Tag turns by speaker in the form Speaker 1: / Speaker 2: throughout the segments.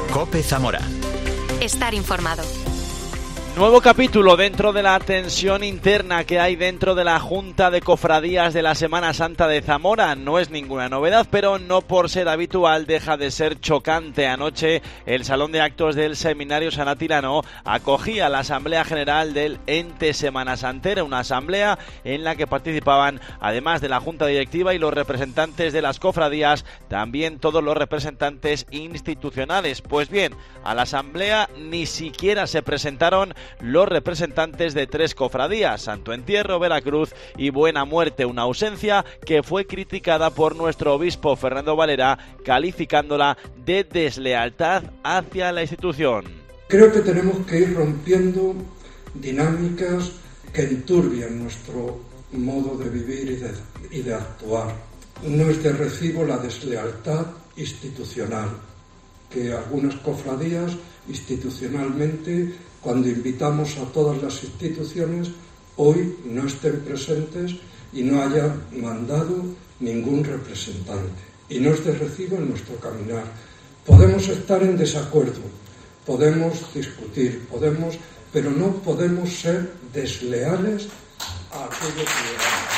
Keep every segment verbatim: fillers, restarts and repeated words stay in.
Speaker 1: COPE Zamora.
Speaker 2: Estar informado.
Speaker 3: Nuevo capítulo dentro de la tensión interna que hay dentro de la Junta de Cofradías de la Semana Santa de Zamora. No es ninguna novedad, pero no por ser habitual deja de ser chocante. Anoche el Salón de Actos del Seminario San Atilano acogía la Asamblea General del Ente Semana Santera, una asamblea en la que participaban, además de la Junta Directiva y los representantes de las cofradías, también todos los representantes institucionales. Pues bien, a la asamblea ni siquiera se presentaron los representantes de tres cofradías, Santo Entierro, Veracruz y Buena Muerte, una ausencia que fue criticada por nuestro obispo Fernando Valera, calificándola de deslealtad hacia la institución.
Speaker 4: Creo que tenemos que ir rompiendo dinámicas que enturbian nuestro modo de vivir y de, y de actuar. No es de recibo la deslealtad institucional, que algunas cofradías institucionalmente, cuando invitamos a todas las instituciones, hoy no estén presentes y no haya mandado ningún representante. Y no es de recibo en nuestro caminar. Podemos estar en desacuerdo, podemos discutir, podemos, pero no podemos ser desleales a aquello que...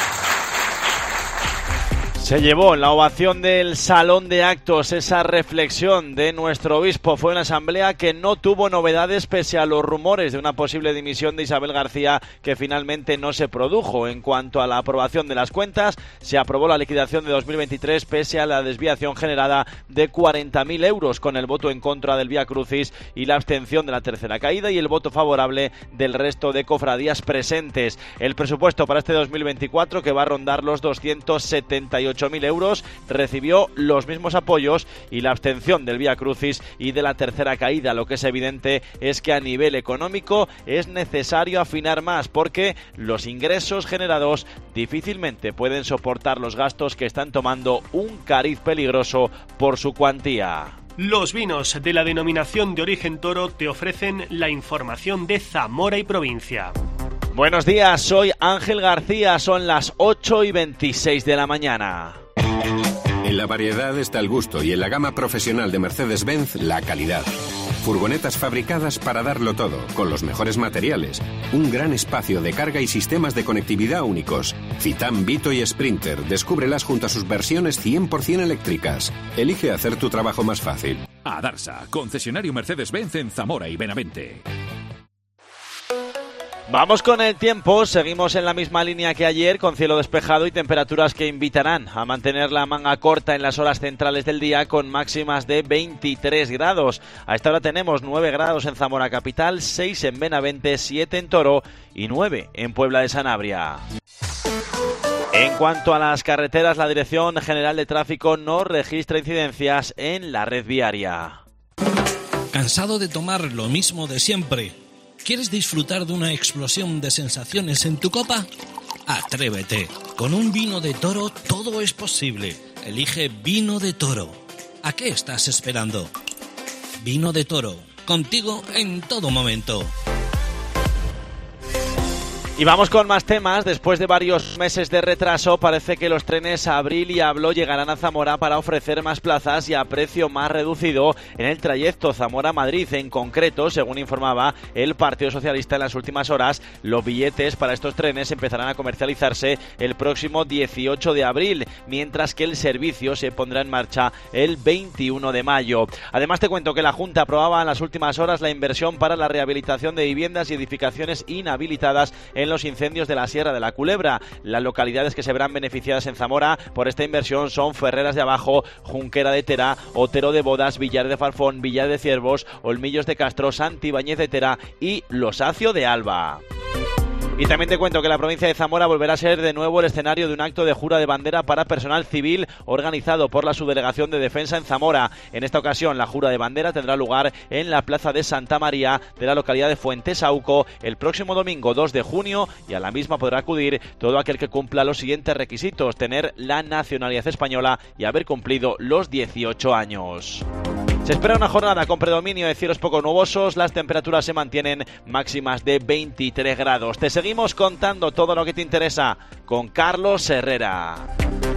Speaker 3: Se llevó la ovación del Salón de Actos esa reflexión de nuestro obispo. Fue una asamblea que no tuvo novedades pese a los rumores de una posible dimisión de Isabel García, que finalmente no se produjo. En cuanto a la aprobación de las cuentas, se aprobó la liquidación de dos mil veintitrés pese a la desviación generada de cuarenta mil euros, con el voto en contra del Vía Crucis y la abstención de la Tercera Caída y el voto favorable del resto de cofradías presentes. El presupuesto para este dos mil veinticuatro, que va a rondar los doscientos setenta y ocho mil euros, recibió los mismos apoyos y la abstención del Vía Crucis y de la Tercera Caída. Lo que es evidente es que a nivel económico es necesario afinar más, porque los ingresos generados difícilmente pueden soportar los gastos que están tomando un cariz peligroso por su cuantía.
Speaker 5: Los vinos de la denominación de origen Toro te ofrecen la información de Zamora y provincia.
Speaker 3: Buenos días, soy Ángel García, son las ocho y veintiséis de la mañana.
Speaker 6: En la variedad está el gusto y en la gama profesional de Mercedes-Benz la calidad. Furgonetas fabricadas para darlo todo, con los mejores materiales. Un gran espacio de carga y sistemas de conectividad únicos. Citan, Vito y Sprinter. Descúbrelas junto a sus versiones cien por ciento eléctricas. Elige hacer tu trabajo más fácil.
Speaker 1: Adarsa, concesionario Mercedes-Benz en Zamora y Benavente.
Speaker 3: Vamos con el tiempo, seguimos en la misma línea que ayer, con cielo despejado y temperaturas que invitarán a mantener la manga corta en las horas centrales del día, con máximas de veintitrés grados. A esta hora tenemos nueve grados en Zamora capital, seis en Benavente, siete en Toro y nueve en Puebla de Sanabria. En cuanto a las carreteras, la Dirección General de Tráfico no registra incidencias en la red viaria.
Speaker 7: ¿Cansado de tomar lo mismo de siempre? ¿Quieres disfrutar de una explosión de sensaciones en tu copa? Atrévete. Con un vino de Toro todo es posible. Elige Vino de Toro. ¿A qué estás esperando? Vino de Toro. Contigo en todo momento.
Speaker 3: Y vamos con más temas. Después de varios meses de retraso, parece que los trenes Abril y Ablo llegarán a Zamora para ofrecer más plazas y a precio más reducido en el trayecto Zamora-Madrid. En concreto, según informaba el Partido Socialista en las últimas horas, los billetes para estos trenes empezarán a comercializarse el próximo dieciocho de abril, mientras que el servicio se pondrá en marcha el veintiuno de mayo. Además, te cuento que la Junta aprobaba en las últimas horas la inversión para la rehabilitación de viviendas y edificaciones inhabilitadas en los incendios de la Sierra de la Culebra. Las localidades que se verán beneficiadas en Zamora por esta inversión son Ferreras de Abajo, Junquera de Tera, Otero de Bodas, Villar de Falfón, Villar de Ciervos, Olmillos de Castro, Santibáñez de Tera y Losacio de Alba. Y también te cuento que la provincia de Zamora volverá a ser de nuevo el escenario de un acto de jura de bandera para personal civil organizado por la Subdelegación de Defensa en Zamora. En esta ocasión, la jura de bandera tendrá lugar en la Plaza de Santa María de la localidad de Fuentesauco el próximo domingo dos de junio, y a la misma podrá acudir todo aquel que cumpla los siguientes requisitos: tener la nacionalidad española y haber cumplido los dieciocho años. Se espera una jornada con predominio de cielos poco nubosos, las temperaturas se mantienen máximas de veintitrés grados. Te seguimos contando todo lo que te interesa con Carlos Herrera.